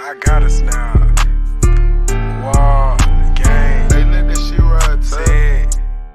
I got us now. Wall, gang. They let that shit ride, Said.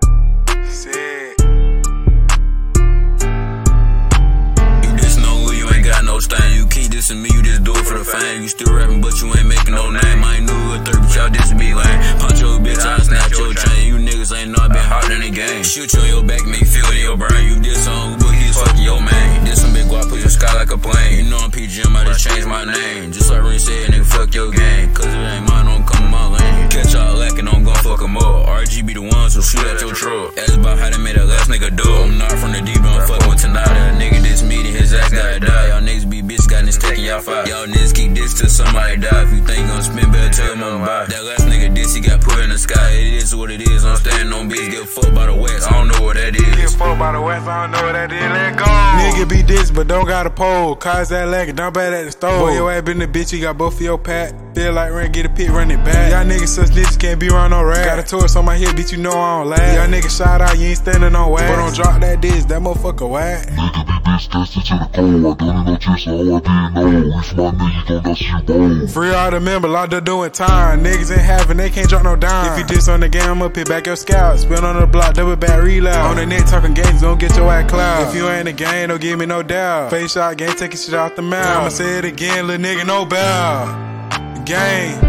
You just know who you ain't got no stain. You keep dissing me, you just do it for the fame. You still rapping, but you ain't making no name. I ain't new with 30, but y'all diss me lame. Punch your bitch, I snatch your chain. You niggas ain't know I been hot in the game. Shoot you on your back, make you feel it in your brain. You diss on but he's fucking your man. This some big guap, push your sky like a plane. You know I'm PGM, I just changed my name. Just like Ren said, nigga, fuck your game. Cause if it ain't mine, don't come in my lane. Catch y'all lacking, I'm gon' fuck 'em up. RG be the ones who shoot at your truck. Ask about how they made that last nigga do it. I'm not from the deep, but I'm fucking with Tanada. Nigga this meeting, his ass gotta die. Y'all niggas be bitch, got this taking y'all five. Y'all niggas keep this till somebody die. If you think you gon' spin, better tell him I'm buy. That last nigga diss, he got put in the sky. It is what it is, I'm standing on bitch. Get fucked by the west, I don't know what that is. Get fucked by the west, I don't know what that is. Let go. Nigga be this, but don't got a pole. Cause that leg, dump bad at the stove. Boy, your ass been the bitch, you got both of your pack. Feel like Ren, get a pit, run it back. Y'all niggas such niggas can't be around no rap. Got a Taurus on my hip, bitch, you know I don't laugh. Y'all niggas shout out, you ain't standing on wax. But don't drop that diss, that motherfucker whack. Nigga be bitch tested to the core. I don't know just all I didn't know. If my niggas don't got shit bold. Free all the members, lot of doing time. Niggas ain't having, they can't drop no dime. If you diss on the game, I'ma pick back your scalp. Spin on the block, double back reload. On the net talking games, don't get your ass cloud. If you ain't a game, don't give me no doubt. Face shot game, taking shit out the mouth. I'ma say it again, little nigga, no bow. Gang.